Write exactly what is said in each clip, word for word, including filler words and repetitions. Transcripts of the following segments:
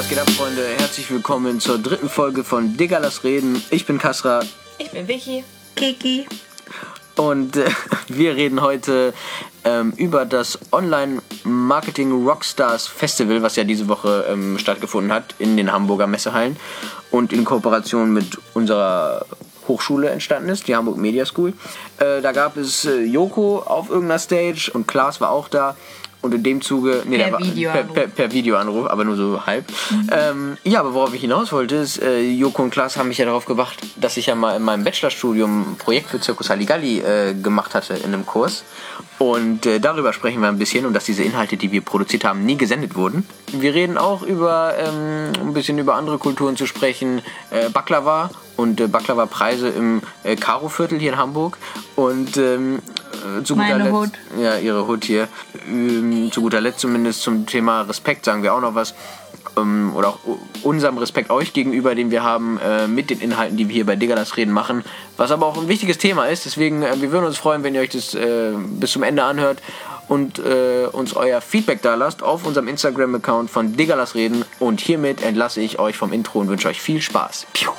geht ab, Freunde? Herzlich willkommen zur dritten Folge von Digga, lass reden. Ich bin Kasra. Ich bin Vicky. Kiki. Und äh, wir reden heute ähm, über das Online-Marketing Rockstars Festival, was ja diese Woche ähm, stattgefunden hat in den Hamburger Messehallen und in Kooperation mit unserer Hochschule entstanden ist, die Hamburg Media School. Äh, da gab es äh, Joko auf irgendeiner Stage und Klaas war auch da. Und in dem Zuge... Nee, per, war, Videoanruf. Per, per, per Videoanruf, aber nur so halb. Mhm. Ähm, ja, aber worauf ich hinaus wollte, ist, äh, Joko und Klaas haben mich ja darauf gebracht, dass ich ja mal in meinem Bachelorstudium ein Projekt für Circus Halligalli äh, gemacht hatte in einem Kurs. Und äh, darüber sprechen wir ein bisschen und dass diese Inhalte, die wir produziert haben, nie gesendet wurden. Wir reden auch über ähm, ein bisschen über andere Kulturen zu sprechen. Äh, Baklava und äh, Baklava-Preise im äh, Karo-Viertel hier in Hamburg. Und ähm, zu guter Meine Letzt, Hut. Ja, ihre Hut hier. Ähm, zu guter Letzt zumindest zum Thema Respekt sagen wir auch noch was. Ähm, oder auch unserem Respekt euch gegenüber, den wir haben äh, mit den Inhalten, die wir hier bei Digga, lass reden machen. Was aber auch ein wichtiges Thema ist. Deswegen, äh, wir würden uns freuen, wenn ihr euch das äh, bis zum Ende anhört und äh, uns euer Feedback da lasst auf unserem Instagram-Account von Digga, lass reden. Und hiermit entlasse ich euch vom Intro und wünsche euch viel Spaß. Piu.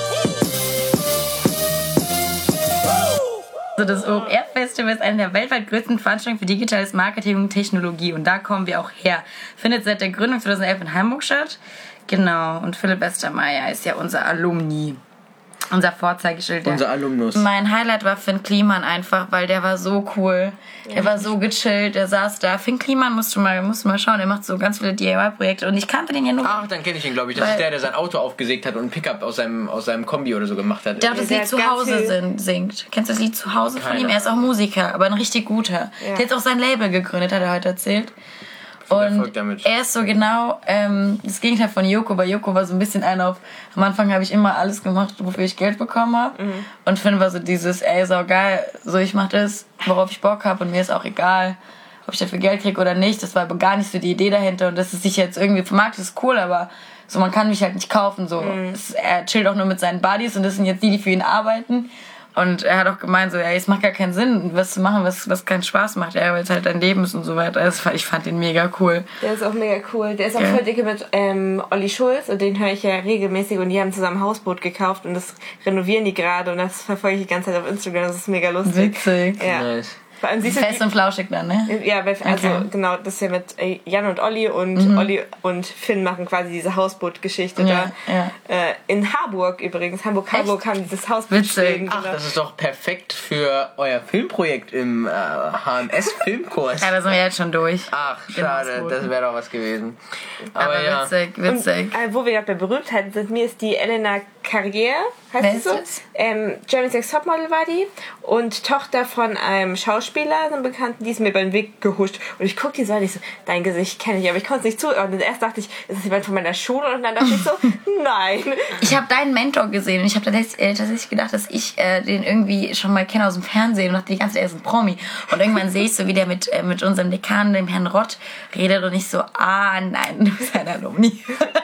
Also das O M R-Festival ist eine der weltweit größten Veranstaltungen für digitales Marketing und Technologie. Und da kommen wir auch her. Findet seit der Gründung zweitausendelf in Hamburg statt. Genau. Und Philipp Westermeier ist ja unser Alumni. Unser Vorzeigeschild. Unser Alumnus. Mein Highlight war Finn Kliman einfach, weil der war so cool. Der war so gechillt, der saß da. Finn Kliman musst du mal, musst du mal schauen, der macht so ganz viele D I Y-Projekte und ich kannte den ja nur... Ach, dann kenne ich ihn, glaube ich. Das ist der, der sein Auto aufgesägt hat und ein Pickup aus seinem, aus seinem Kombi oder so gemacht hat. Der auch das Der Lied hat ganz Zuhause viel- sin- singt. Kennst du das Lied Zuhause von Keine ihm? Er ist auch Musiker, aber ein richtig guter. Ja. Der hat auch sein Label gegründet, hat er heute erzählt. Erfolg Und damit. er ist so genau ähm, das Gegenteil von Joko, weil Joko war so ein bisschen einer auf, am Anfang habe ich immer alles gemacht, wofür ich Geld bekommen habe. Mhm. Und Finn war so dieses, ey, ist auch geil, so ich mach das, worauf ich Bock habe und mir ist auch egal, ob ich dafür Geld kriege oder nicht. Das war aber gar nicht so die Idee dahinter und dass es sich jetzt irgendwie vermarktet, ist cool, aber so man kann mich halt nicht kaufen. So. Mhm. Es, er chillt auch nur mit seinen Buddies und das sind jetzt die, die für ihn arbeiten. Und er hat auch gemeint, so, ja, es macht gar keinen Sinn, was zu machen, was, was keinen Spaß macht, ja, weil es halt dein Leben ist und so weiter. Das fand, ich fand ihn mega cool. Der ist auch mega cool. Der ist auch Ja. voll dicke mit ähm, Olli Schulz und den höre ich ja regelmäßig und die haben zusammen ein Hausboot gekauft und das renovieren die gerade und das verfolge ich die ganze Zeit auf Instagram. Das ist mega lustig. Witzig. Ja. Nice. Vor allem siehst du Fest und flauschig dann, ne? Ja, weil, also Okay. genau, das ist ja mit äh, Jan und Olli und Mhm. Olli und Finn machen quasi diese Hausbootgeschichte Ja, da. ja. Äh, in Harburg übrigens, Hamburg-Harburg haben dieses Hausboot Witzig. stehen. Ach, genau. das ist doch perfekt für euer Filmprojekt im äh, H M S-Filmkurs. Ja, da sind wir jetzt schon durch. Ach, Im schade, Hausboot. das wäre doch was gewesen. Aber, Aber ja. witzig, Und, witzig. äh, wo wir gerade bei Berühmtheiten sind, mir ist die Elena Carrière, heißt Wer sie ist so? das? Ähm, Germany's Next Topmodel war die und Tochter von einem Schauspieler, einem Bekannten, die ist mir beim Weg gehuscht und ich guck die so an, ich so, dein Gesicht kenne ich, aber ich konnte es nicht zuordnen. Erst dachte ich, ist das jemand von meiner Schule und dann dachte ich so, nein. Ich habe deinen Mentor gesehen und ich habe tatsächlich, äh, tatsächlich gedacht, dass ich äh, den irgendwie schon mal kenne aus dem Fernsehen und dachte die ganze Zeit, er ist ein Promi. Und irgendwann sehe ich so, wie der mit, äh, mit unserem Dekan, dem Herrn Rott, redet und ich so, ah nein, du bist ein Alumni.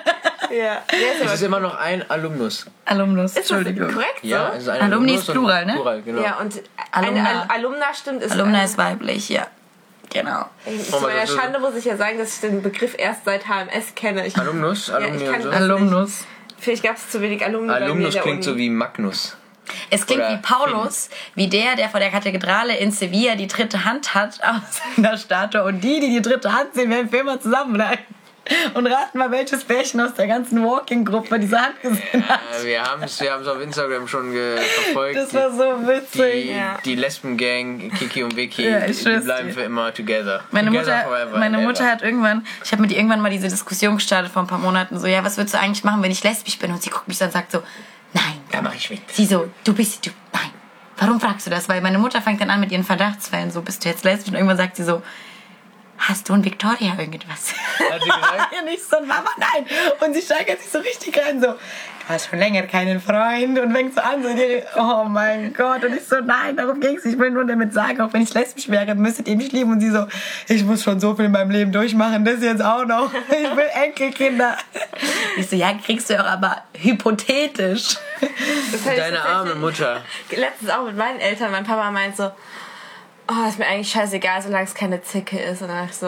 Ja, der ist Es aber ist immer noch ein Alumnus. Alumnus, ist das Entschuldigung. korrekt so? Ja, es ist ein Alumni Alumnus ist Plural, und ne? Plural, genau. Ja, und Alumna. eine Al Alumna stimmt ist Alumna ein- ist weiblich, ja. Genau. Zu meiner Schande muss ich ja sagen, dass ich den Begriff erst seit H M S kenne. Ich, Alumnus, Ja, Alumni ich kann und so. das- Alumnus. Vielleicht gab es zu wenig Alumni bei mir in Alumnus der klingt Uni. so wie Magnus. Es klingt Oder wie Paulus, wie der, der vor der Kathedrale in Sevilla die dritte Hand hat aus seiner Statue. Und die, die die dritte Hand sehen, werden für immer zusammenbleiben. Und raten mal, welches Pärchen aus der ganzen Walking-Gruppe diese Hand gesehen hat. Äh, wir haben es wir haben's auf Instagram schon ge verfolgt. Das war so die, witzig. die, Ja. die Lesben-Gang, Kiki und Vicky, Ja, ich die schwör's bleiben dir. für immer together. Meine together Mutter, forever meine and Mutter ever. hat irgendwann, ich habe mit ihr irgendwann mal diese Diskussion gestartet vor ein paar Monaten, so, ja, was würdest du eigentlich machen, wenn ich lesbisch bin? Und sie guckt mich dann und sagt so, nein. Da mach ich mit. Sie so, du bist, du, nein. Warum fragst du das? Weil meine Mutter fängt dann an mit ihren Verdachtsfällen, so, bist du jetzt lesbisch? Und irgendwann sagt sie so, hast du und Victoria irgendwas? Hat sie gesagt? Ja, nicht so, Mama, nein. Und sie steigert sich so richtig rein, so, du hast schon länger keinen Freund und fängt so an, so, die, oh mein Gott. Und ich so, nein, darum ging's. Ich will nur damit sagen, auch wenn ich lesbisch wäre, müsstet ihr mich lieben. Und sie so, ich muss schon so viel in meinem Leben durchmachen, das jetzt auch noch. Ich will Enkelkinder. Ich so, ja, kriegst du auch, aber hypothetisch. Das hatte ich Deine tatsächlich arme Mutter. Letztens auch mit meinen Eltern. Mein Papa meint so, oh, ist mir eigentlich scheißegal, solange es keine Zicke ist. Und dann dachte ich so,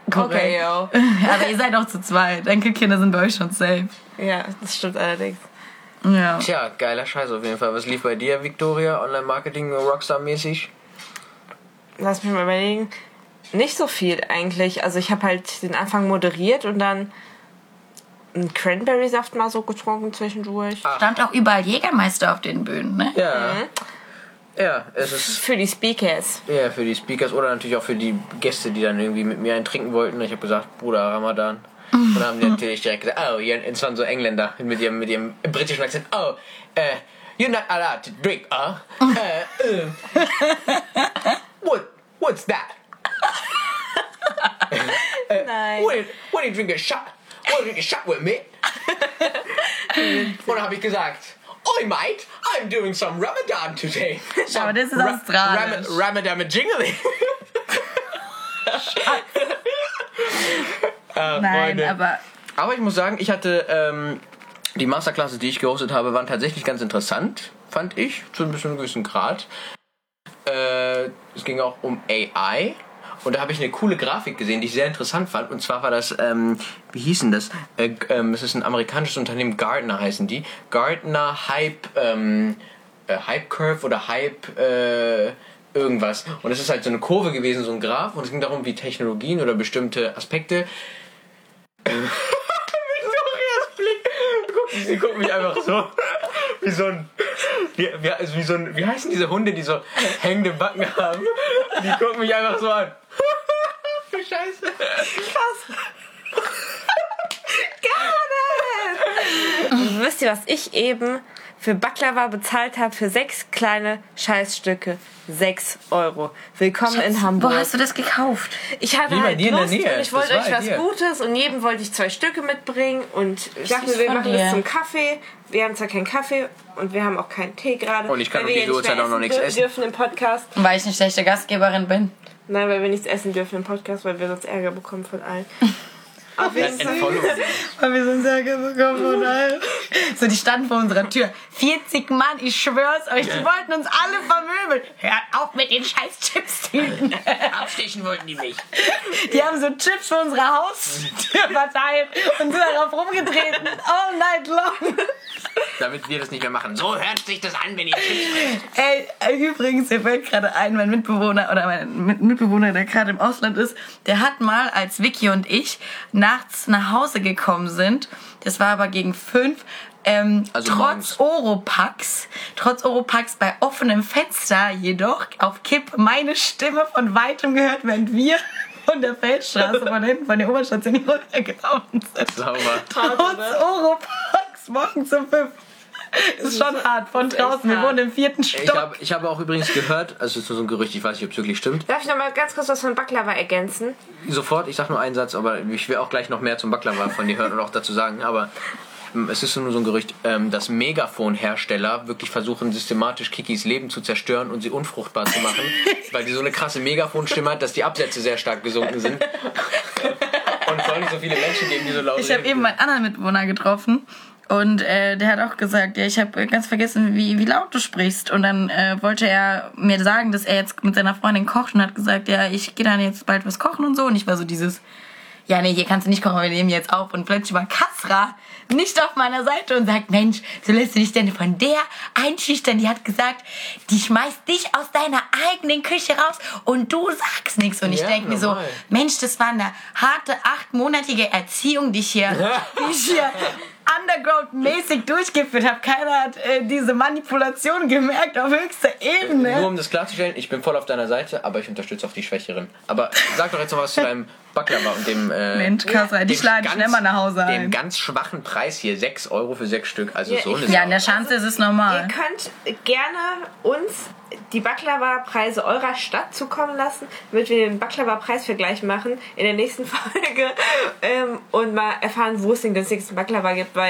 Okay, yo. Aber ihr seid auch zu zweit. Enkelkinder sind bei euch schon safe. Ja, das stimmt allerdings. Ja. Tja, geiler Scheiß auf jeden Fall. Was lief bei dir, Victoria? Online-Marketing, Rockstar-mäßig? Lass mich mal überlegen. Nicht so viel eigentlich. Also ich habe halt den Anfang moderiert und dann einen Cranberry-Saft mal so getrunken zwischendurch. Stand auch überall Jägermeister auf den Bühnen, ne? Ja. Ja, es ist Für die Speakers. ja für die Speakers oder natürlich auch für die Gäste, die dann irgendwie mit mir einen trinken wollten. Ich habe gesagt, Bruder, Ramadan. Und dann haben die natürlich direkt gesagt, oh, hier, es waren so Engländer mit ihrem, mit ihrem britischen Akzent. Oh, uh, you're not allowed to drink, huh? Uh, uh, what, what's that? uh, Nein. What, what do you drink a shot? Want to drink a shot with me? Und dann habe ich gesagt, oi mate, I'm doing some Ramadan today. Some Aber das ist australisch. Ram- Ramadan mit Jingling. äh, Nein, Freunde. aber Aber ich muss sagen, ich hatte ähm, die Masterclasses, die ich gehostet habe, waren tatsächlich ganz interessant, fand ich, zu einem gewissen Grad. Äh, es ging auch um A I. Und da habe ich eine coole Grafik gesehen, die ich sehr interessant fand. Und zwar war das, ähm, wie hießen das? Äh, ähm, es ist ein amerikanisches Unternehmen, Gartner heißen die. Gartner Hype, ähm, äh, Hype Curve oder Hype, äh, irgendwas. Und es ist halt so eine Kurve gewesen, so ein Graph. Und es ging darum, wie Technologien oder bestimmte Aspekte. Victorias Blick. Sie guckt mich einfach so. Wie so ein. Wie, wie, also wie so ein. Wie heißen diese Hunde, die so hängende Backen haben? Die gucken mich einfach so an. Scheiße. Krass. Gar nicht. Und wisst ihr, was ich eben für Baklava bezahlt habe? Für sechs kleine Scheißstücke. Sechs Euro. Willkommen in Hamburg. wo hast du das gekauft? Ich hatte Hier bei halt dir in der Lust Nähe. und ich Das wollte war euch halt was hier. Gutes und jedem wollte ich zwei Stücke mitbringen und ich dachte, süß wir von machen dir. das zum Kaffee. Wir haben zwar keinen Kaffee und wir haben auch keinen Tee gerade. Und ich kann weil um wir diese ja nicht Uhrzeit mehr auch noch nichts dür- essen. dürfen im Podcast. Weil ich eine schlechte Gastgeberin bin. Nein, weil wir nichts essen dürfen im Podcast, weil wir sonst Ärger bekommen von allen. Auf jeden Fall. Weil wir so ein Ärger bekommen von allen. So, die standen vor unserer Tür. vierzig Mann, ich schwör's euch, die wollten uns alle vermöbeln. Hört auf mit den scheiß Chips-Tüten. Abstechen wollten die mich. Die haben so Chips für unsere Haustür verteilt und sind darauf rumgetreten. All night long. Damit wir das nicht mehr machen. So hört sich das an, wenn ihr Chips. Ey, äh, übrigens, mir fällt gerade ein, mein Mitbewohner oder mein Mit- Mitbewohner, der gerade im Ausland ist, der hat mal, als Vicky und ich nachts nach Hause gekommen sind, das war aber gegen fünf, ähm, Also trotz morgens. Oropax, trotz Oropax bei offenem Fenster jedoch auf Kipp meine Stimme von weitem gehört, während wir von der Feldstraße von hinten von der Oberstation hier runtergelaufen sind. Sauber. Trotz Oropax morgens um fünf. Das ist schon hart, von draußen. Wir hart. wohnen im vierten Ich Stock. habe ich habe auch übrigens gehört, also es ist nur so ein Gerücht, ich weiß nicht, ob es wirklich stimmt. Darf ich noch mal ganz kurz was von Baklava ergänzen? Sofort, ich sag nur einen Satz, aber ich will auch gleich noch mehr zum Baklava von dir hören und auch dazu sagen, aber ähm, es ist nur so ein Gerücht, ähm, dass Megafon-Hersteller wirklich versuchen, systematisch Kikis Leben zu zerstören und sie unfruchtbar zu machen, weil die so eine krasse Megafonstimme hat, dass die Absätze sehr stark gesunken sind. Und vor allem so viele Menschen geben, die so laut Ich habe reden. eben meinen anderen Mitbewohner getroffen und äh, der hat auch gesagt, ja, ich habe ganz vergessen, wie, wie laut du sprichst. Und dann äh, wollte er mir sagen, dass er jetzt mit seiner Freundin kocht und hat gesagt, ja, ich gehe dann jetzt bald was kochen und so. Und ich war so dieses, ja, nee, hier kannst du nicht kochen, wir nehmen jetzt auf. Und plötzlich war Kasra nicht auf meiner Seite und sagt, Mensch, so lässt du dich denn von der einschüchtern? Die hat gesagt, die schmeißt dich aus deiner eigenen Küche raus und du sagst nichts. Und ich Ja, denke mir so, normal. Mensch, das war eine harte achtmonatige Erziehung, die ich hier, die ich hier underground-mäßig durchgeführt habe. Keiner hat äh, diese Manipulation gemerkt auf höchster Ebene. Nur um das klarzustellen, ich bin voll auf deiner Seite, aber ich unterstütze auch die Schwächeren. Aber sag doch jetzt noch was zu deinem Baklava und dem... Äh, Mensch, Kasra, die dem schlagen ganz- schnell mal nach Hause Dem ein. ganz schwachen Preis hier, sechs Euro für sechs Stück, also Ja, so ich- eine Ja, in der Schanze ist es normal. Ihr könnt gerne uns die Baklava-Preise eurer Stadt zukommen lassen, damit wir den Baklava-Preisvergleich machen in der nächsten Folge ähm, und mal erfahren, wo es den günstigsten Baklava gibt, weil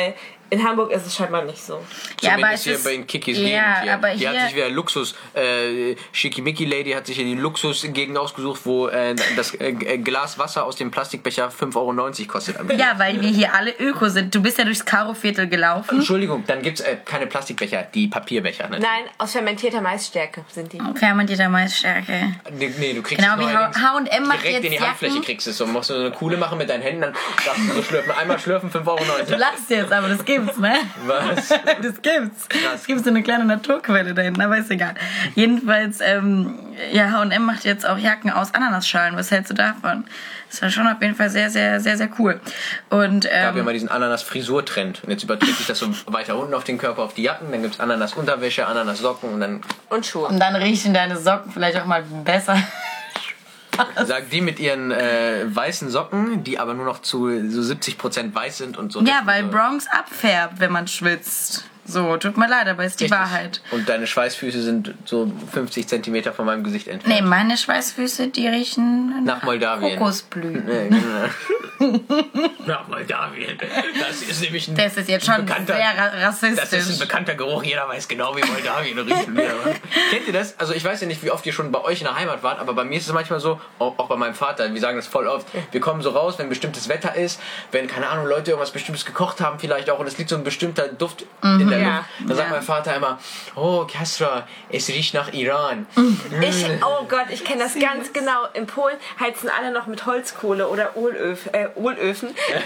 In Hamburg ist es scheinbar nicht so. Ja, aber Zumindest es hier ist, bei den Kikis ja, Gegend hier. aber Die hier, hat sich wieder Luxus, äh, Schickimicki Lady hat sich hier die Luxusgegend ausgesucht, wo äh, das äh, Glas Wasser aus dem Plastikbecher fünf Euro neunzig kostet. ja, weil wir hier alle Öko sind. Du bist ja durchs Karo-Viertel gelaufen. Entschuldigung, dann gibt's äh, keine Plastikbecher, die Papierbecher. Ne? Nein, aus fermentierter Maisstärke sind die. Fermentierter Maisstärke. Nee, nee, du kriegst Genau es wie neuerdings H und M macht direkt jetzt in die Handfläche Jacken. kriegst du es. So musst du so eine Kuhle machen mit deinen Händen, dann darfst du so schlürfen. Einmal schlürfen, fünf Euro neunzig. Du lachst jetzt, aber das gibt's, ne? Was? Das gibt's. Es gibt so eine kleine Naturquelle da hinten, aber ist egal. Jedenfalls, ähm, ja, H und M macht jetzt auch Jacken aus Ananasschalen. Was hältst du davon? Das war schon auf jeden Fall sehr, sehr, sehr, sehr cool. Und, Es gab ja ähm, mal diesen Ananas-Frisur-Trend. Und jetzt überträgt sich das so weiter unten auf den Körper, auf die Jacken. Dann gibt's Ananas-Unterwäsche, Ananas-Socken und dann Und Schuhe. und dann riechen deine Socken vielleicht auch mal besser. sagt die mit ihren äh, weißen Socken, die aber nur noch zu so siebzig Prozent weiß sind und so. Ja, weil so Bronx abfärbt, wenn man schwitzt. So, tut mir leid, aber ist die Richtig. Wahrheit. Und deine Schweißfüße sind so fünfzig Zentimeter von meinem Gesicht entfernt. Nee, meine Schweißfüße, die riechen Nach Moldawien. Kokosblüten. Nee, genau. Nach Moldawien. Das ist nämlich ein Das ist jetzt schon bekannter, sehr ra- das ist ein rassistisch. bekannter Geruch. Jeder weiß genau, wie Moldawien riecht. Kennt ihr das? Also ich weiß ja nicht, wie oft ihr schon bei euch in der Heimat wart, aber bei mir ist es manchmal so, auch, auch bei meinem Vater, wir sagen das voll oft, wir kommen so raus, wenn bestimmtes Wetter ist, wenn, keine Ahnung, Leute irgendwas Bestimmtes gekocht haben vielleicht auch und es liegt so ein bestimmter Duft in der Ja. Luft. Dann sagt Ja. mein Vater immer, oh Kasra, es riecht nach Iran. Ich, oh Gott, ich kenne das ganz genau. In Polen heizen alle noch mit Holzkohle oder Ölöf, äh, Ölöfen.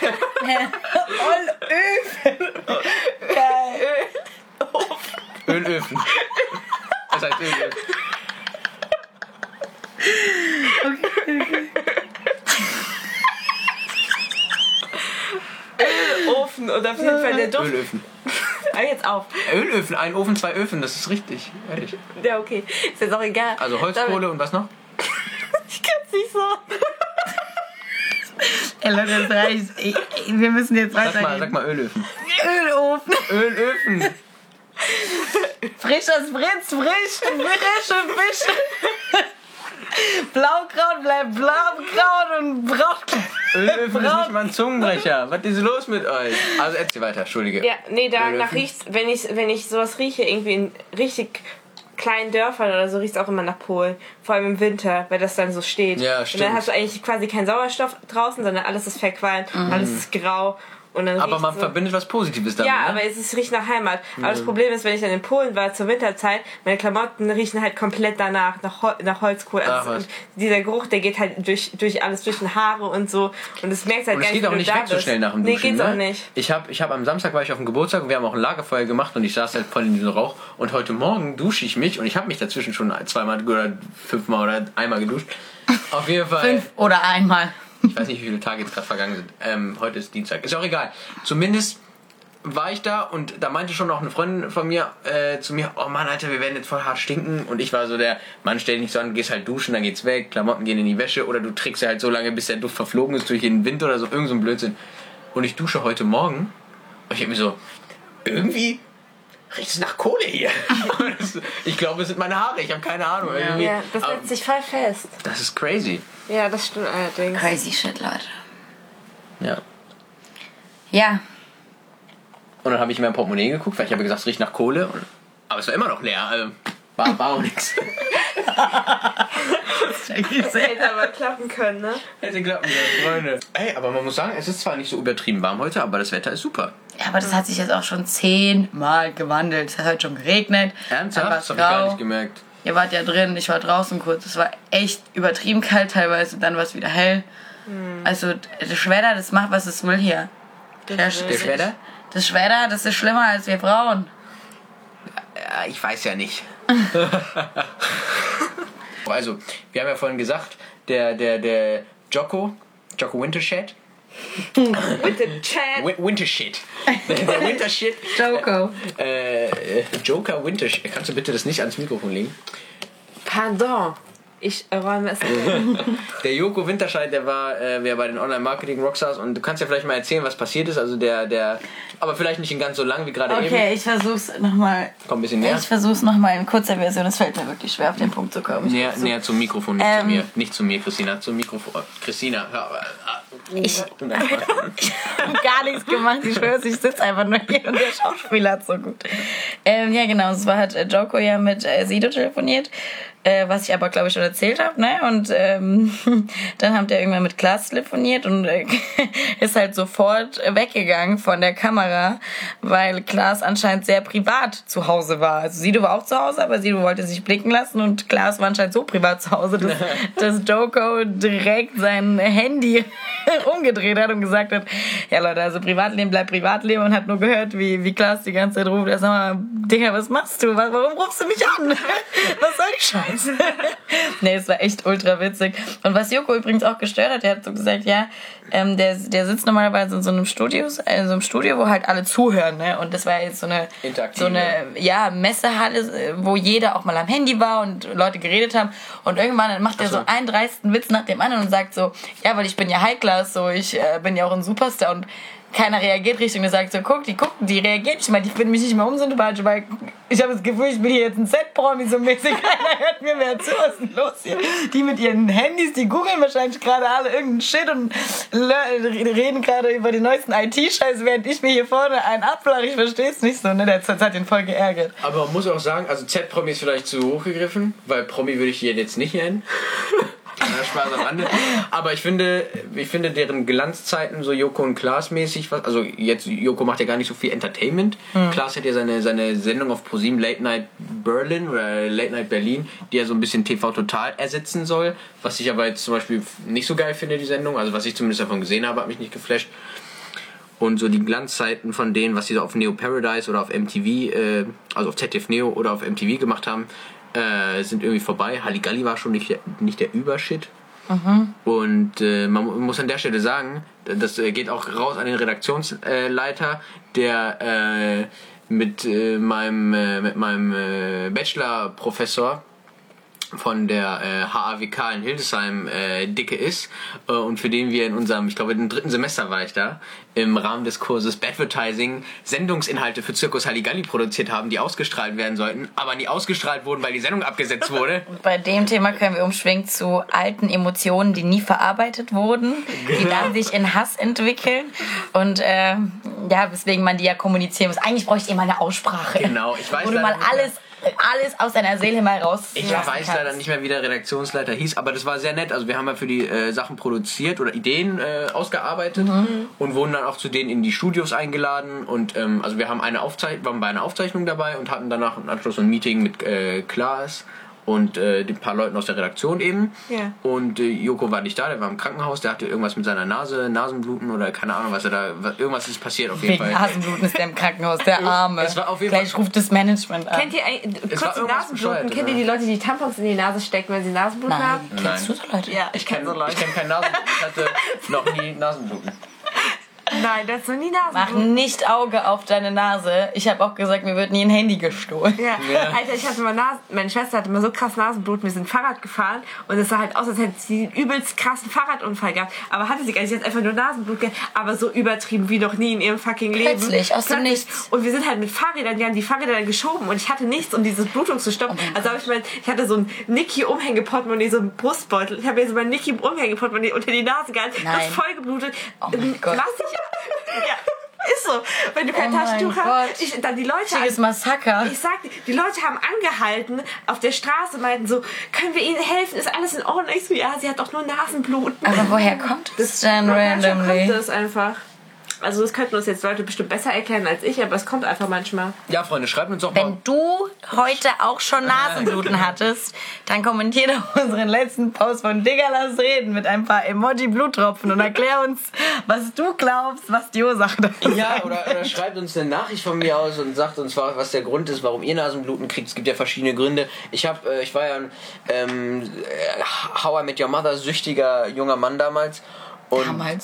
Ölöfen. Geil. Ölöfen. Das heißt Ölöfen. Ölofen und auf jeden Fall der Duft. Ölöfen. Ah, jetzt auf. Ölöfen, ein Ofen, zwei Öfen, das ist richtig. Ehrlich. Ja, okay. Ist jetzt auch egal. Also Holzkohle und was noch? Ich kann's nicht so. Ey Leute, das reicht. Ich, ich, wir müssen jetzt Sag mal, weitergehen. sag mal Ölöfen. Ölofen. Ölöfen. Frisches Fritz, frisch, frische Fische. Blaukraut bleibt Blaukraut und Brautkraut. Ölöfen ist nicht mal ein Zungenbrecher. Was ist los mit euch? Also erzähl weiter, Entschuldige. Ja, nee, danach Ölöfen. riecht's, wenn ich, wenn ich sowas rieche, irgendwie in richtig kleinen Dörfern oder so, riecht's auch immer nach Polen. Vor allem im Winter, weil das dann so steht. Ja, Und stimmt. dann hast du eigentlich quasi keinen Sauerstoff draußen, sondern alles ist verqualmt, alles ist grau. Und dann Aber riecht's man so. verbindet was Positives damit, Ja, ne? aber es ist, riecht nach Heimat. Aber das Problem ist, wenn ich dann in Polen war zur Winterzeit, meine Klamotten riechen halt komplett danach, nach, Hol nach Holzkohle. Ach, Also, was. und dieser Geruch, der geht halt durch, durch alles, durch die Haare und so. Und das merkst halt Und gar es nicht, geht auch wenn nicht du da weg so bist. schnell nach dem Nee, Duschen. geht's ne? auch nicht. Ich habe ich hab am Samstag war ich auf dem Geburtstag und wir haben auch ein Lagerfeuer gemacht und ich saß halt voll in diesem Rauch. Und heute Morgen dusche ich mich und ich habe mich dazwischen schon zweimal oder fünfmal oder einmal geduscht. Auf jeden Fall. Fünf oder einmal. Ich weiß nicht, wie viele Tage jetzt gerade vergangen sind. Ähm, heute ist Dienstag. Ist auch egal. Zumindest war ich da und da meinte schon auch eine Freundin von mir äh, zu mir, oh Mann, Alter, wir werden jetzt voll hart stinken. Und ich war so der, Mann, stell dich nicht so an, gehst halt duschen, dann geht's weg, Klamotten gehen in die Wäsche oder du trägst ja halt so lange, bis der Duft verflogen ist durch den Wind oder so, irgend so ein Blödsinn. Und ich dusche heute Morgen und ich hab mir so, irgendwie riecht es nach Kohle hier. Ich glaube, es sind meine Haare, ich habe keine Ahnung. Irgendwie. Ja, das Aber setzt sich voll fest. das ist crazy. Ja, das stimmt allerdings. Crazy shit, Leute. Ja. Ja. Und dann habe ich in mein Portemonnaie geguckt, weil ich habe gesagt, es riecht nach Kohle. Und, aber es war immer noch leer. Also war, war auch nichts. Das hätte aber klappen können, ne? Hätte klappen können, Freunde. Ey, aber man muss sagen, es ist zwar nicht so übertrieben warm heute, aber das Wetter ist super. Ja, aber das hat sich jetzt auch schon zehnmal gewandelt. Es hat heute schon geregnet. Ernsthaft? Dann war's Das habe ich gar grau. nicht gemerkt. Ihr wart ja drin, ich war draußen kurz. Es war echt übertrieben kalt teilweise, dann war es wieder hell. Also das Wetter, das macht, was es will hier. Das, Das Wetter? Das Wetter, das ist schlimmer als wir Frauen. Ja, ich weiß ja nicht. Also, wir haben ja vorhin gesagt, der, der, der Jocko, Jocko Wintershit. Mit dem Chat. Wi- Wintershit. Der Wintershit. Joko. Äh, Joker Wintershit. Kannst du bitte das nicht ans Mikrofon legen? Pardon. Ich räume es. Der Joko Winterscheid, der war äh, wer bei den Online-Marketing-Rockstars und du kannst ja vielleicht mal erzählen, was passiert ist. Also der, der, aber vielleicht nicht in ganz so lang wie gerade okay, eben. Okay, ich versuch's nochmal. Komm ein bisschen näher. Ich versuch's nochmal in kurzer Version. Es fällt mir wirklich schwer, auf den Punkt zu kommen. Näher, näher zum Mikrofon, nicht Ähm, zu mir. Nicht zu mir, Christina, zum Mikrofon. Christina, hör aber. Ich, ich habe gar nichts gemacht, ich schwör's, ich sitze einfach nur hier und der Schauspieler hat so gut. Ähm, ja, genau, es war hat äh, Joko ja mit äh, Sido telefoniert, äh, was ich aber, glaube ich, schon erzählt habe, ne? Und ähm, dann hat er irgendwann mit Klaas telefoniert und äh, ist halt sofort weggegangen von der Kamera, weil Klaas anscheinend sehr privat zu Hause war. Also Sido war auch zu Hause, aber Sido wollte sich blicken lassen und Klaas war anscheinend so privat zu Hause, dass, dass Joko direkt sein Handy umgedreht hat und gesagt hat, ja Leute, also Privatleben bleibt Privatleben und hat nur gehört, wie, wie Klaas die ganze Zeit ruft, er sag mal, Digga, was machst du? Warum rufst du mich an? Was soll die Scheiße? Nee, es war echt ultra witzig. Und was Joko übrigens auch gestört hat, der hat so gesagt, ja, ähm, der, der sitzt normalerweise in so einem Studio, in so einem Studio, wo halt alle zuhören, ne? Und das war jetzt so eine, so eine, ja, Messehalle, wo jeder auch mal am Handy war und Leute geredet haben. Und irgendwann macht er so einen dreisten Witz nach dem anderen und sagt so, ja, weil ich bin ja High Class, so, ich äh, bin ja auch ein Superstar und keiner reagiert richtig und er sagt so, guck, die gucken, die reagieren nicht mal, die finden mich nicht mal umsympathisch, weil ich habe das Gefühl, ich bin hier jetzt ein Set-Promi so mäßig, keiner hört mir mehr zu, was ist denn los hier? Die mit ihren Handys, die googeln wahrscheinlich gerade alle irgendeinen Shit und reden gerade über den neuesten I T-Scheiß, während ich mir hier vorne einen abflache, ich verstehe es nicht so, ne, der hat den voll geärgert. Aber man muss auch sagen, also Z-Promi ist vielleicht zu hoch gegriffen, weil Promi würde ich hier jetzt nicht nennen. Spaß am Rande. Aber ich finde, ich finde deren Glanzzeiten so Joko und Klaas mäßig, was, also jetzt Joko macht ja gar nicht so viel Entertainment. Mhm. Klaas hat ja seine, seine Sendung auf ProSieben Late Night Berlin oder Late Night Berlin, die ja so ein bisschen T V Total ersetzen soll. Was ich aber jetzt zum Beispiel nicht so geil finde, die Sendung. Also was ich zumindest davon gesehen habe, hat mich nicht geflasht. Und so die Glanzzeiten von denen, was sie so auf Neo Paradise oder auf M T V, äh, also auf Z D F Neo oder auf M T V gemacht haben, Äh, sind irgendwie vorbei. Halligalli war schon nicht der, nicht der Übershit. Mhm. Und äh, man muss an der Stelle sagen, das äh, geht auch raus an den Redaktionsleiter, der äh, mit, äh, meinem, äh, mit meinem äh, Bachelor-Professor von der äh, H A W K in Hildesheim äh, dicke ist äh, und für den wir in unserem, ich glaube im dritten Semester war ich da, im Rahmen des Kurses Badvertising Sendungsinhalte für Zirkus Halligalli produziert haben, die ausgestrahlt werden sollten, aber nie ausgestrahlt wurden, weil die Sendung abgesetzt wurde. Und bei dem Thema können wir umschwenken zu alten Emotionen, die nie verarbeitet wurden, die dann sich in Hass entwickeln und äh, ja, weswegen man die ja kommunizieren muss. Eigentlich bräuchte ihr mal eine Aussprache, genau, ich weiß wo du mal alles alles aus deiner Seele mal raus. Ich weiß kannst. leider nicht mehr, wie der Redaktionsleiter hieß, aber das war sehr nett. Also wir haben ja für die äh, Sachen produziert oder Ideen äh, ausgearbeitet mhm. und wurden dann auch zu denen in die Studios eingeladen. Und ähm, also wir haben eine Aufzeich- waren bei einer Aufzeichnung dabei und hatten danach im Anschluss ein Meeting mit äh, Klaas und äh, ein paar Leuten aus der Redaktion eben. Ja. Und äh, Joko war nicht da, der war im Krankenhaus, der hatte irgendwas mit seiner Nase, Nasenbluten oder keine Ahnung, was er da, was, irgendwas ist passiert auf jeden Wegen Fall. Nasenbluten ist der im Krankenhaus, der Arme. Es war auf jeden Gleich Fall ruft das Management an. Kennt ihr eigentlich, kurz die Nasenbluten, kennt ihr die Leute, die Tampons in die Nase stecken, wenn sie Nasenbluten Nein. haben? Kennst Nein. du so Leute? Ja, ich, Ich kenne kenne so Leute. ich kenn keinen Nasenbluten, ich hatte noch nie Nasenbluten. Nein, das ist noch nie Mach Nasenbluten. nicht Auge auf deine Nase. Ich habe auch gesagt, mir wird nie ein Handy gestohlen. Ja. Ja. Alter, ich hatte mal Nasen, meine Schwester hatte mal so krass Nasenbluten. Wir sind Fahrrad gefahren und es sah halt aus, als hätte sie einen übelst krassen Fahrradunfall gehabt. Aber hatte sie gar nicht, sie hat einfach nur Nasenblut gehabt, aber so übertrieben wie noch nie in ihrem fucking Leben. Plötzlich, aus dem Plötzlich. Nichts. Und wir sind halt mit Fahrrädern, die haben die Fahrräder dann geschoben und ich hatte nichts, um dieses Blutung zu stoppen. Oh also habe ich mein, ich hatte so ein Niki-Umhängeportemonnaie, so ein Brustbeutel. Ich habe mir so mein Niki-Umhängeportemonnaie unter die Nase gehalten, Nein. das voll geblutet. Oh mein Gott. Massig. Ja. Ist so. Wenn du kein Oh mein Taschentuch Gott. hast, ich, dann die Leute... Richtiges Massaker. Ich sag dir, die Leute haben angehalten auf der Straße, meinten so, können wir ihnen helfen? Ist alles in Ordnung? Ich so, ja, sie hat doch nur Nasenbluten. Aber woher kommt das denn randomly? Kommt das einfach. Also das könnten uns jetzt Leute bestimmt besser erklären als ich, aber es kommt einfach manchmal. Ja, Freunde, schreibt uns doch mal. Wenn du heute auch schon Nasenbluten hattest, dann kommentier doch unseren letzten Post von Digga, lass reden mit ein paar Emoji-Bluttropfen und erklär uns, was du glaubst, was die Ursache dafür ist. Ja, oder, oder schreibt uns eine Nachricht von mir aus und sagt uns, was der Grund ist, warum ihr Nasenbluten kriegt. Es gibt ja verschiedene Gründe. Ich hab, äh, ich war ja ein ähm, How I Met Your Mother süchtiger junger Mann damals. Und Damals.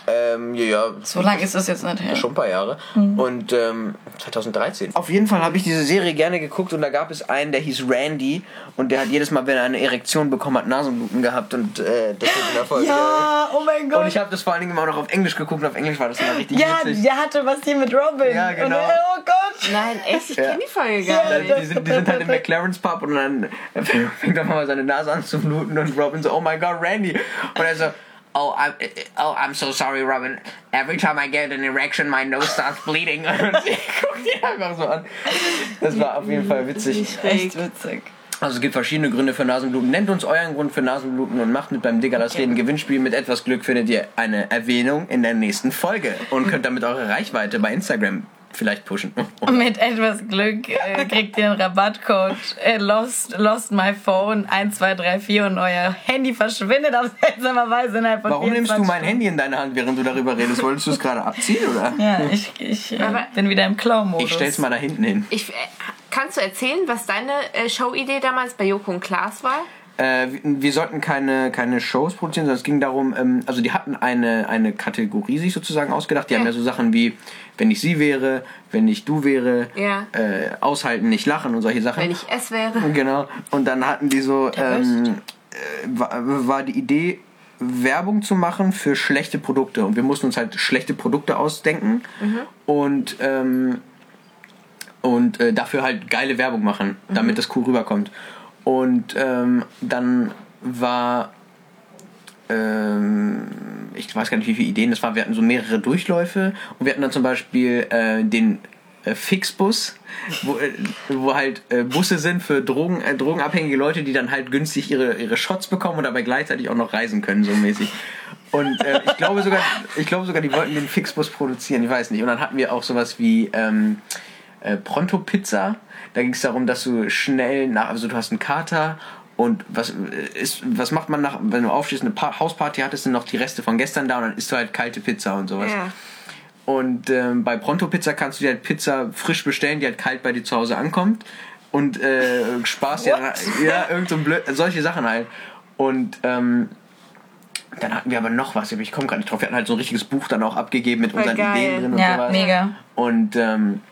Ähm, ja, ja. So lange ist das jetzt nicht her. Schon ein paar Jahre. Mhm. Und ähm, zwanzig dreizehn. Auf jeden Fall habe ich diese Serie gerne geguckt und da gab es einen, der hieß Randy und der hat jedes Mal, wenn er eine Erektion bekommen hat, Nasenbluten gehabt und äh, das wird in der Folge. Ja, oh mein Gott. Und ich habe das vor allen Dingen immer auch noch auf Englisch geguckt und auf Englisch war das immer richtig ja, witzig. der hatte was hier mit Robin. Ja, genau. Und, oh Gott. Nein, echt, ich Ja. kenne die Folge gar Ja, nicht. die, sind, die sind halt im McLaren's Pub und dann fängt auf einmal seine Nase an zu bluten und Robin so, oh my God, Randy. Und er so, oh, I'm, oh, I'm so sorry, Robin. Every time I get an erection, my nose starts bleeding. Und sie guckt ihn einfach so an. Das war auf jeden Fall witzig. Echt witzig. Also es gibt verschiedene Gründe für Nasenbluten. Nennt uns euren Grund für Nasenbluten und macht mit beim Digger das Reden Gewinnspiel. Mit etwas Glück findet ihr eine Erwähnung in der nächsten Folge und könnt damit eure Reichweite bei Instagram vielleicht pushen. Und mit etwas Glück äh, kriegt ihr einen Rabattcode äh, Lost, Lost My Phone eins zwei drei vier und euer Handy verschwindet auf seltsame Weise innerhalb von Warum nimmst du mein Stunden. Handy in deine Hand, während du darüber redest? Wolltest du es gerade abziehen, oder? Ja, ich, ich äh, Aber- bin wieder im Klaumodus. Ich stell's mal da hinten hin. Ich, äh, kannst du erzählen, was deine äh, Showidee damals bei Joko und Klaas war? Äh, wir, wir sollten keine, keine Shows produzieren, sondern es ging darum, ähm, also die hatten eine, eine Kategorie sich sozusagen ausgedacht. Die Ja. haben ja so Sachen wie, wenn ich sie wäre, wenn ich du wäre, Ja. äh, aushalten, nicht lachen und solche Sachen. Wenn ich es wäre. Genau. Und dann hatten die so, ähm, äh, war, war die Idee, Werbung zu machen für schlechte Produkte. Und wir mussten uns halt schlechte Produkte ausdenken und, ähm, und äh, dafür halt geile Werbung machen, damit das cool rüberkommt. Und ähm, dann war, ähm, ich weiß gar nicht, wie viele Ideen das war, wir hatten so mehrere Durchläufe und wir hatten dann zum Beispiel äh, den äh, Fixbus, wo, äh, wo halt äh, Busse sind für Drogen, äh, drogenabhängige Leute, die dann halt günstig ihre, ihre Shots bekommen und dabei gleichzeitig auch noch reisen können, so mäßig. Und äh, ich glaube sogar, ich glaube sogar, die wollten den Fixbus produzieren, ich weiß nicht. Und dann hatten wir auch sowas wie ähm, äh, Pronto Pizza. Da ging es darum, dass du schnell nach, also du hast einen Kater und was ist, was macht man nach, wenn du aufstehst, eine pa- Hausparty hattest, sind noch die Reste von gestern da und dann isst du halt kalte Pizza und sowas. Ja. Und ähm, bei Pronto Pizza kannst du dir halt Pizza frisch bestellen, die halt kalt bei dir zu Hause ankommt und äh, sparst dir dann, ja, irgend so ein blöd, solche Sachen halt. Und ähm, dann hatten wir aber noch was, ich komme gerade nicht drauf, wir hatten halt so ein richtiges Buch dann auch abgegeben mit Voll unseren geil. Ideen drin und Ja, sowas. mega. Und ähm,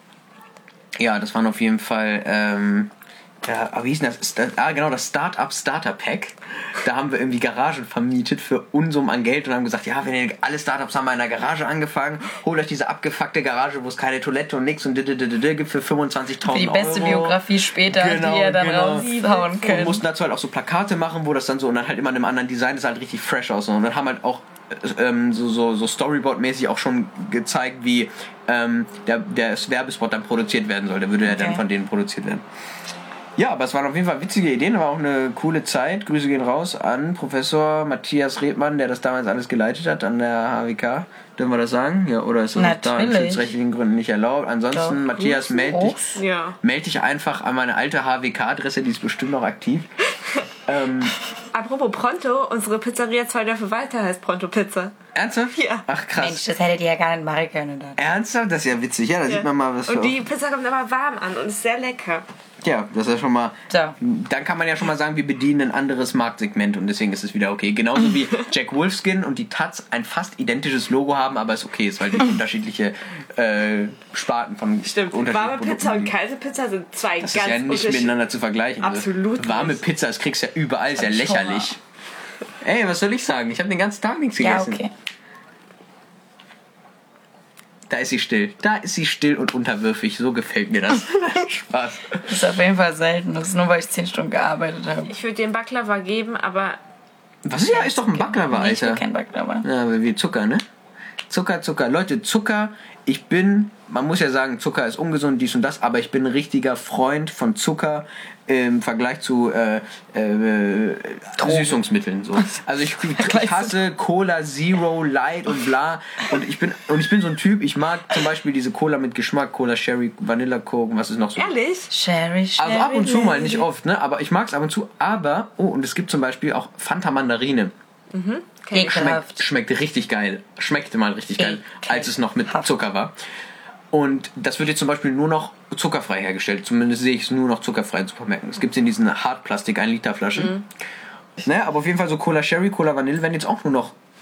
ja, das waren auf jeden Fall, ähm, ja, aber wie hieß denn das? Sta- Ah, genau, das Startup Starter Pack. Da haben wir irgendwie Garagen vermietet für Unsummen an Geld und haben gesagt, ja, wenn ihr alle Startups haben in einer Garage angefangen, holt euch diese abgefuckte Garage, wo es keine Toilette und nix und dididididi gibt für fünfundzwanzigtausend Für Euro. die beste Biografie später, Genau, die ihr dann genau. raushauen Und könnt. mussten dazu halt auch so Plakate machen, wo das dann so und dann halt immer in einem anderen Design, das halt richtig fresh aussah. Und dann haben halt auch ähm, so, so, so Storyboard-mäßig auch schon gezeigt, wie ähm, der, der Werbespot dann produziert werden soll. Der würde ja dann Okay. von denen produziert werden. Ja, aber es waren auf jeden Fall witzige Ideen, war auch eine coole Zeit. Grüße gehen raus an Professor Matthias Redmann, der das damals alles geleitet hat an der H W K. Dürfen wir das sagen? Ja, oder ist das aus Natürlich. datenschutzrechtlichen Gründen nicht erlaubt? Ansonsten, Doch. Matthias, melde dich, Ja. meld dich einfach an meine alte H W K-Adresse, die ist bestimmt noch aktiv. ähm, Apropos Pronto, unsere Pizzeria zwei Dörfer weiter heißt Pronto Pizza. ernsthaft? Ja. Ach krass. Mensch, das hättet ihr ja gar nicht machen können. Dann. Ernsthaft? Das ist ja witzig. Ja, da sieht man mal, was Und für... die Pizza kommt immer warm an und ist sehr lecker. Ja, das ist ja schon mal... So. Dann kann man ja schon mal sagen, wir bedienen ein anderes Marktsegment und deswegen ist es wieder okay. Genauso wie Jack Wolfskin und die Taz ein fast identisches Logo haben, aber es okay ist, weil die unterschiedliche äh, Sparten von Stimmt. unterschiedlichen Warme Produkten Pizza und liegen. kalte Pizza sind zwei Das ganz ist ja nicht unterschiedliche. miteinander zu vergleichen. Absolut Also, warme nicht. Pizza, das kriegst du ja überall, ist ja Hab ich lächerlich. Ey, was soll ich sagen? Ich habe den ganzen Tag nichts Ja, gegessen. okay. Da ist sie still. Da ist sie still und unterwürfig. So gefällt mir das. Spaß. Das ist auf jeden Fall selten. Das ist nur, weil ich zehn Stunden gearbeitet habe. Ich würde den Baklava geben, aber Was ist ja? Ist doch ein Baklava, Nee, ich will Alter. kein Baklava. Ja, aber wie Zucker, ne? Zucker, Zucker. Leute, Zucker, ich bin, man muss ja sagen, Zucker ist ungesund, dies und das, aber ich bin ein richtiger Freund von Zucker im Vergleich zu äh, äh, Süßungsmitteln. So. Also ich, ich hasse Cola Zero, Light und bla. Und ich bin und ich bin so ein Typ, ich mag zum Beispiel diese Cola mit Geschmack, Cola Sherry, Vanilla Coke, was ist noch so. ehrlich? Sherry, Sherry. Also ab und zu mal, nicht Lady. oft, ne? Aber ich mag es ab und zu. Aber, oh, und es gibt zum Beispiel auch Fanta Mandarine. Ekelhaft. Schmeckt, schmeckt richtig geil. Schmeckte mal richtig geil, Ekelhaft. als es noch mit Zucker war. Und das wird jetzt zum Beispiel nur noch zuckerfrei hergestellt. Zumindest sehe ich es nur noch zuckerfrei in Supermärkten. Es gibt es in diesen Hartplastik ein Liter Flaschen. Mhm. Naja, aber auf jeden Fall so Cola Sherry, Cola Vanille werden jetzt auch nur noch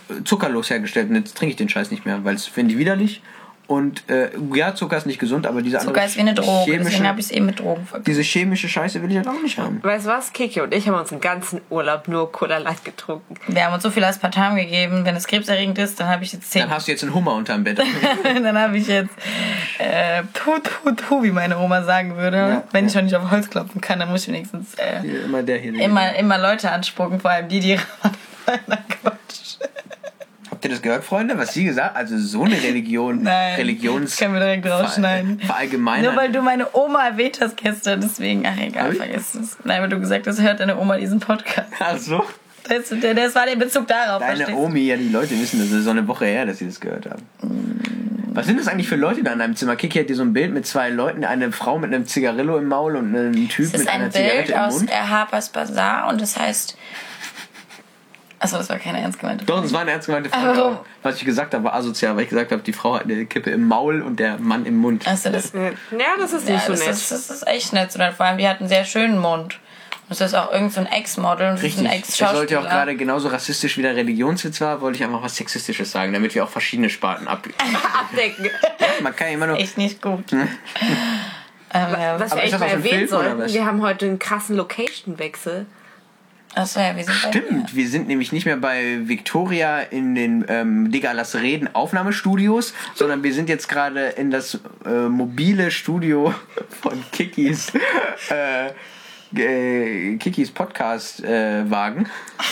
zuckerlos hergestellt und jetzt trinke ich den Scheiß nicht mehr, weil es finde ich widerlich. Und äh, ja, Zucker ist nicht gesund, aber diese andere Zucker ist wie eine Droge, chemische, deswegen habe ich es eben mit Drogen verglichen. diese chemische Scheiße will ich halt auch nicht haben. Weißt du was? Kiki und ich haben uns den ganzen Urlaub nur Cola Light getrunken. Wir haben uns so viel Aspartam gegeben. Wenn es krebserregend ist, dann habe ich jetzt zehn. Dann hast du jetzt einen Hummer unterm Bett. Dann habe ich jetzt äh, tu, tu, tu, wie meine Oma sagen würde. Ja, Wenn ja. ich schon nicht auf Holz klopfen kann, dann muss ich wenigstens äh, Hier, immer der hier. immer, immer Leute anspucken, vor allem die, die Quatsch. Habt ihr das gehört, Freunde? Was sie gesagt hat? Also so eine Religion. Nein, Religions das können wir direkt rausschneiden. Ver Verallgemeinern. Nur weil du meine Oma erwähnt hast gestern, deswegen, ach egal, vergiss es. Nein, weil du gesagt hast, hört deine Oma diesen Podcast. Ach so. Das, das war der Bezug darauf, Deine verstehst du? Omi, ja, die Leute wissen, das ist so eine Woche her, dass sie das gehört haben. Was sind das eigentlich für Leute da in deinem Zimmer? Kiki hat dir so ein Bild mit zwei Leuten, eine Frau mit einem Zigarillo im Maul und einem Typ Das ist mit einer ein Zigarette Bild im aus Mund. Harper's Bazaar und das heißt... Achso, das war keine ernst gemeinte Doch, das war eine ernst gemeinte Frage. Aber warum? auch. Was ich gesagt habe, war asozial, weil ich gesagt habe, die Frau hat eine Kippe im Maul und der Mann im Mund. Achso, das, Ja, das ist ja, nicht so das, nett. ist, das ist echt nett. So, vor allem, die hat einen sehr schönen Mund. Das ist auch irgend so ein Ex-Model und Richtig. ein Ich sollte Ex-Schauspieler. auch gerade genauso rassistisch wie der Religionswitz war, wollte ich einfach was Sexistisches sagen, damit wir auch verschiedene Sparten ab... Abdecken. Man kann ja immer nur... Echt nicht gut. ähm, ja. Was Aber wir ist echt das mal aus dem erwähnen Film, oder sollten, was? wir haben heute einen krassen Location-Wechsel. Achso, ja, wir sind bei Stimmt, wir sind nämlich nicht mehr bei Victoria in den ähm, Digga, lass reden Aufnahmestudios, sondern wir sind jetzt gerade in das äh, mobile Studio von Kikis äh, äh, Kikis Podcast-Wagen.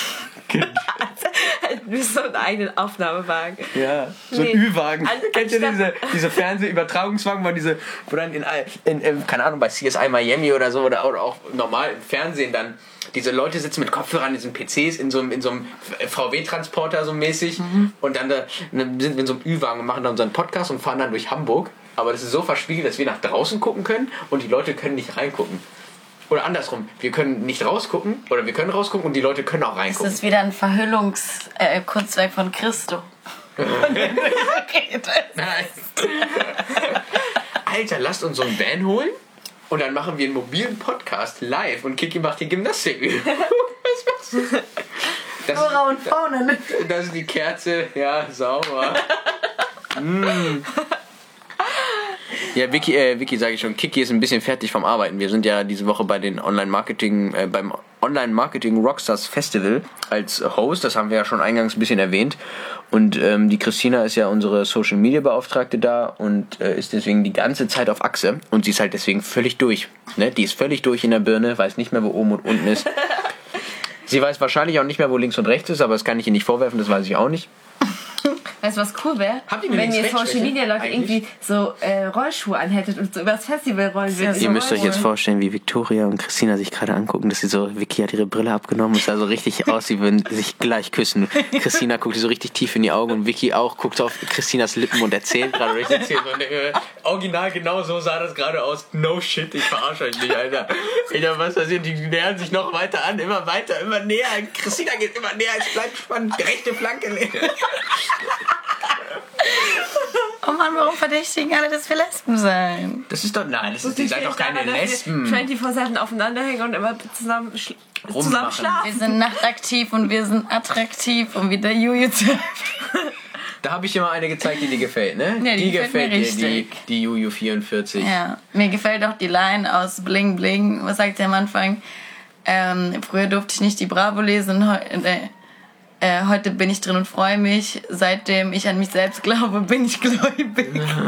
Wir so einen eigenen Aufnahmewagen. Ja, so ein Nee. Ü-Wagen. Also, Kennt ihr anstatt- diese, diese Fernsehübertragungswagen, wo, diese, wo dann in, in, in, keine Ahnung, bei C S I Miami oder so oder auch normal im Fernsehen dann diese Leute sitzen mit Kopfhörern in diesen P Cs in so einem, in so einem V W-Transporter so mäßig und dann, da, dann sind wir in so einem Ü-Wagen und machen dann unseren Podcast und fahren dann durch Hamburg. Aber das ist so verspiegelt, dass wir nach draußen gucken können und die Leute können nicht reingucken. Oder andersrum, wir können nicht rausgucken oder wir können rausgucken und die Leute können auch Das reingucken. ist wieder ein Verhüllungskunstwerk von Christo. Alter, lasst uns so einen Van holen und dann machen wir einen mobilen Podcast live und Kiki macht die Gymnastik. Was machst du? Das, Flora und Fauna, ne? das ist die Kerze, ja, sauber. mm. Ja, Vicky, äh, Vicky sage ich schon, Kiki ist ein bisschen fertig vom Arbeiten. Wir sind ja diese Woche bei den Online-Marketing, äh, beim Online-Marketing Rockstars Festival als Host, das haben wir ja schon eingangs ein bisschen erwähnt. Und ähm, die Christina ist ja unsere Social-Media-Beauftragte da und äh, ist deswegen die ganze Zeit auf Achse. Und sie ist halt deswegen völlig durch. Ne? Die ist völlig durch in der Birne, weiß nicht mehr, wo oben und unten ist. Sie weiß wahrscheinlich auch nicht mehr, wo links und rechts ist, aber das kann ich ihr nicht vorwerfen, das weiß ich auch nicht. Weißt du, was cool wäre? Habt ihr eine Wenn ihr Links-Rechts-Schwäche Social Media Leute eigentlich? irgendwie so äh, Rollschuhe anhättet und so übers Festival rollen würdet. Ihr müsst euch jetzt vorstellen, wie Victoria und Christina sich gerade angucken, dass sie so, Vicky hat ihre Brille abgenommen, es sah so richtig aus, sie würden sich gleich küssen. Christina guckt so richtig tief in die Augen und Vicky auch, guckt auf Christinas Lippen und erzählt gerade, ich erzähle so, äh, original genau so sah das gerade aus. No shit, ich verarsche euch nicht, Alter. Alter, was passiert? Die nähern sich noch weiter an, immer weiter, immer näher. Christina geht immer näher, es bleibt spannend. Rechte Flanke. Oh Mann, warum verdächtigen alle, dass wir Lesben sein? Das ist doch, nein, das ist, ihr seid doch keine Lesben. vierundzwanzig sieben aufeinander hängen und immer zusammen, schl- zusammen Rummachen. schlafen. Wir sind nachtaktiv und wir sind attraktiv, um wieder Juju zu... Da habe ich dir mal eine gezeigt, die dir gefällt, ne? Ja, die die gefällt mir gefällt dir, die, richtig. die Juju vierundvierzig. Ja, mir gefällt auch die Line aus Bling Bling. Was sagt sie am Anfang? Ähm, früher durfte ich nicht die Bravo lesen, heu äh, äh, heute bin ich drin und freue mich. Seitdem ich an mich selbst glaube, bin ich gläubig.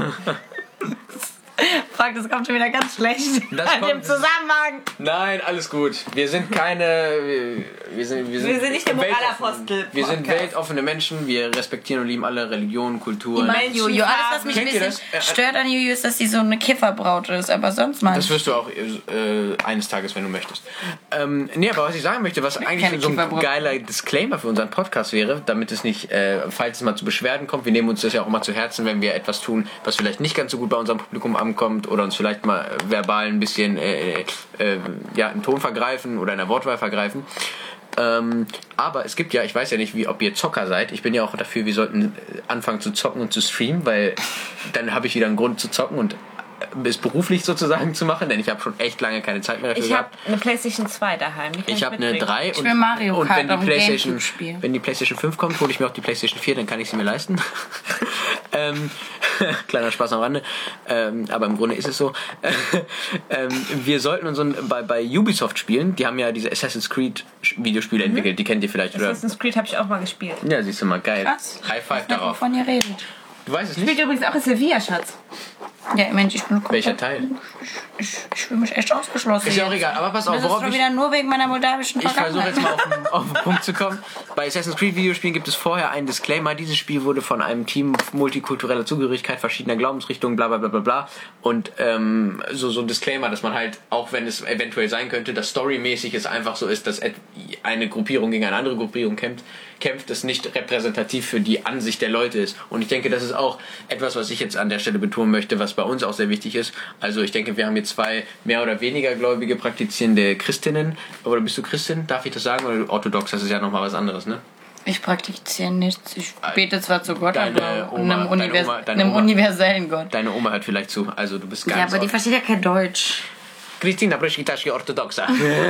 Fuck, das kommt schon wieder ganz schlecht Das an dem kommt- Zusammenhang. Nein, alles gut. Wir sind keine. Wir, wir, sind, wir, sind, Wir sind nicht der weltoffen. Moralapostel-Podcast. Wir sind weltoffene Menschen. Wir respektieren und lieben alle Religionen, Kulturen. Mein Juju. Alles, was mich ein Kennt ihr bisschen das? Äh, stört an Juju, ist, dass sie so eine Kifferbraut ist. Aber sonst mal. Das wirst du auch äh, eines Tages, wenn du möchtest. Ähm, nee, aber was ich sagen möchte, was eigentlich keine so ein Kieferbrot. geiler Disclaimer für unseren Podcast wäre, damit es nicht, äh, falls es mal zu Beschwerden kommt, wir nehmen uns das ja auch mal zu Herzen, wenn wir etwas tun, was vielleicht nicht ganz so gut bei unserem Publikum ankommt oder uns vielleicht mal äh, verbal ein bisschen äh, äh, ja, im Ton vergreifen oder in der Wortwahl vergreifen. Ähm, aber es gibt ja, ich weiß ja nicht, wie, ob ihr Zocker seid. Ich bin ja auch dafür, wir sollten anfangen zu zocken und zu streamen, weil dann habe ich wieder einen Grund zu zocken und es beruflich sozusagen zu machen, denn ich habe schon echt lange keine Zeit mehr dafür Ich gehabt. habe eine PlayStation zwei daheim. Die kann Ich habe eine mitbringen. drei Ich und, will Mario und Kart wenn, die auf dem PlayStation, Gamecube spielen. wenn die PlayStation fünf kommt, hole ich mir auch die PlayStation vier, dann kann ich sie mir leisten. ähm, kleiner Spaß am Rande. Ähm, aber im Grunde ist es so. ähm, wir sollten uns bei, bei Ubisoft spielen. Die haben ja diese Assassin's Creed Videospiele mhm. entwickelt. Die kennt ihr vielleicht, oder? Assassin's Creed habe ich auch mal gespielt. Ja, siehst du mal, geil. Krass. High five Ich weiß nicht, darauf. wovon ihr redet. Du weißt es Spielt nicht? übrigens auch in Sevilla, Schatz. Ja, Mensch, ich bin Welcher Teil? Ich, ich fühle mich echt ausgeschlossen. Ist ja auch jetzt. egal, aber pass auf, Das ist worauf schon ich... wieder nur wegen meiner moldawischen Ich versuche Vergangenheit. jetzt mal auf den, auf den Punkt zu kommen. Bei Assassin's Creed Videospielen gibt es vorher einen Disclaimer. Dieses Spiel wurde von einem Team multikultureller Zugehörigkeit, verschiedener Glaubensrichtungen, bla bla bla bla bla. Und ähm, so, so ein Disclaimer, dass man halt, auch wenn es eventuell sein könnte, dass storymäßig es einfach so ist, dass eine Gruppierung gegen eine andere Gruppierung kämpft, kämpft, es nicht repräsentativ für die Ansicht der Leute ist. Und ich denke, das ist auch etwas, was ich jetzt an der Stelle betonen möchte, was bei uns auch sehr wichtig ist. Also ich denke, wir haben hier zwei mehr oder weniger gläubige, praktizierende Christinnen. Oder bist du Christin? Darf ich das sagen? Oder orthodox? Das ist ja nochmal was anderes, ne? Ich praktiziere nichts. Ich bete zwar zu Gott, Deine aber Oma- einem, deine Univers Oma- deine einem Oma- universellen Gott. Deine Oma hört vielleicht zu. Also du bist ganz... Ja, aber die versteht ja kein Deutsch. Kristina Brischkitaschki orthodoxa.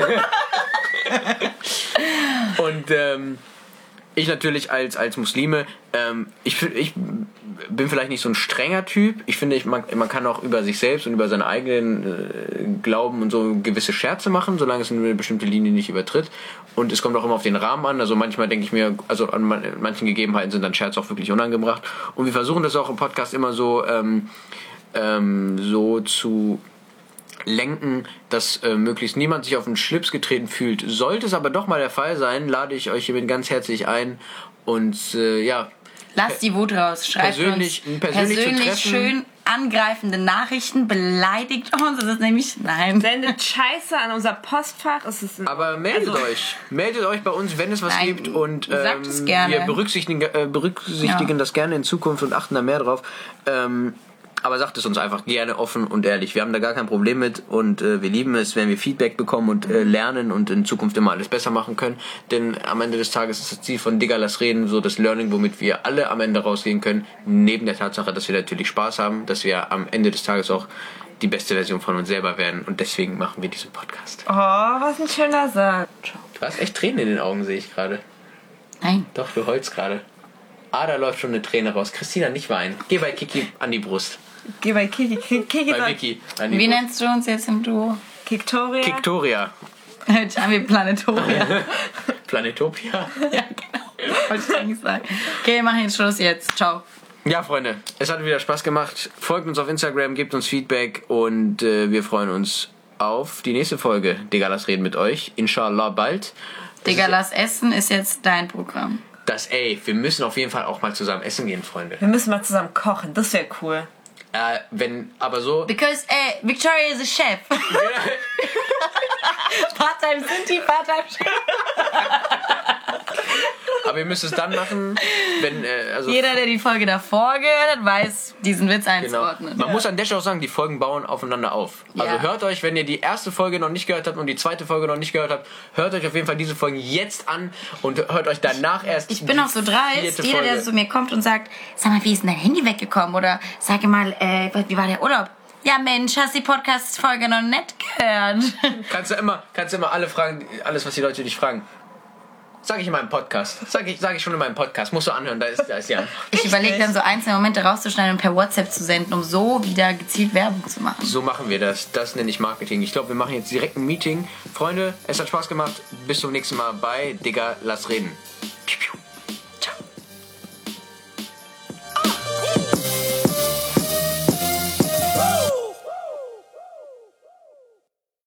Und ähm, ich natürlich als, als Muslime, ähm, ich, ich bin vielleicht nicht so ein strenger Typ. Ich finde, ich, man, man kann auch über sich selbst und über seinen eigenen äh, Glauben und so gewisse Scherze machen, solange es eine bestimmte Linie nicht übertritt. Und es kommt auch immer auf den Rahmen an. Also manchmal denke ich mir, also an man, manchen Gegebenheiten sind dann Scherze auch wirklich unangebracht. Und wir versuchen das auch im Podcast immer so, ähm, ähm, so zu lenken, dass äh, möglichst niemand sich auf den Schlips getreten fühlt. Sollte es aber doch mal der Fall sein, lade ich euch hiermit ganz herzlich ein und äh, ja, Lasst die Wut raus. Schreibt persönlich- uns persönlich zu persönlich treffen. schön angreifende Nachrichten, beleidigt uns. Das ist nämlich, nein. Sendet Scheiße an unser Postfach. Es ist ein, aber meldet also, euch. Meldet euch bei uns, wenn es was Nein, gibt und sagt es ähm, gerne. wir berücksichtigen, äh, berücksichtigen Ja. das gerne in Zukunft und achten da mehr drauf. Ähm, aber sagt es uns einfach gerne offen und ehrlich. Wir haben da gar kein Problem mit und äh, wir lieben es, wenn wir Feedback bekommen und äh, lernen und in Zukunft immer alles besser machen können. Denn am Ende des Tages ist das Ziel von Digga, lass reden so das Learning, womit wir alle am Ende rausgehen können. Neben der Tatsache, dass wir natürlich Spaß haben, dass wir am Ende des Tages auch die beste Version von uns selber werden. Und deswegen machen wir diesen Podcast. Oh, was ein schöner Satz. Du hast echt Tränen in den Augen, sehe ich gerade. Nein. Doch, du heulst gerade. Ah, da läuft schon eine Träne raus. Christina, nicht weinen. Geh bei Kiki an die Brust. Geh bei Kiki. Kiki Bei sagt Vicky an die Wie Brust. nennst du uns jetzt im Duo? Kiktoria. Kiktoria. Hört sich an wie Planetoria. Planetopia. Ja, genau. Wollte ich eigentlich sagen. Okay, wir machen jetzt Schluss jetzt. Ciao. Ja, Freunde, es hat wieder Spaß gemacht. Folgt uns auf Instagram, gebt uns Feedback und äh, wir freuen uns auf die nächste Folge. Digga, lass reden mit euch. Inshallah bald. Digga, lass essen ist jetzt dein Programm. Das, ey, wir müssen auf jeden Fall auch mal zusammen essen gehen, Freunde. Wir müssen mal zusammen kochen. Das wäre cool. Äh, wenn, aber so... Because, äh, Victoria is a chef. Part-time Sinti, Part-time Chef. Aber ihr müsst es dann machen, wenn... Äh, also Jeder, der die Folge davor gehört hat, weiß, diesen Witz Genau. einzuordnen. Man muss an der Stelle auch sagen, die Folgen bauen aufeinander auf. Also Ja. hört euch, wenn ihr die erste Folge noch nicht gehört habt und die zweite Folge noch nicht gehört habt, hört euch auf jeden Fall diese Folgen jetzt an und hört euch danach erst Ich bin die auch so dreist, vierte jeder, der Folge. zu mir kommt und sagt, sag mal, wie ist denn dein Handy weggekommen? Oder sag mal, äh, wie war der Urlaub? Ja Mensch, hast die Podcast-Folge noch nicht gehört? Kannst du immer, kannst du immer alle fragen, alles was die Leute dich fragen. Sag ich in meinem Podcast. Sag ich, sag ich schon in meinem Podcast. Musst du anhören, da ist, da ist die Antwort. Ich überlege dann so einzelne Momente rauszuschneiden und per WhatsApp zu senden, um so wieder gezielt Werbung zu machen. So machen wir das. Das nenne ich Marketing. Ich glaube, wir machen jetzt direkt ein Meeting. Freunde, es hat Spaß gemacht. Bis zum nächsten Mal bei Digga, lass reden.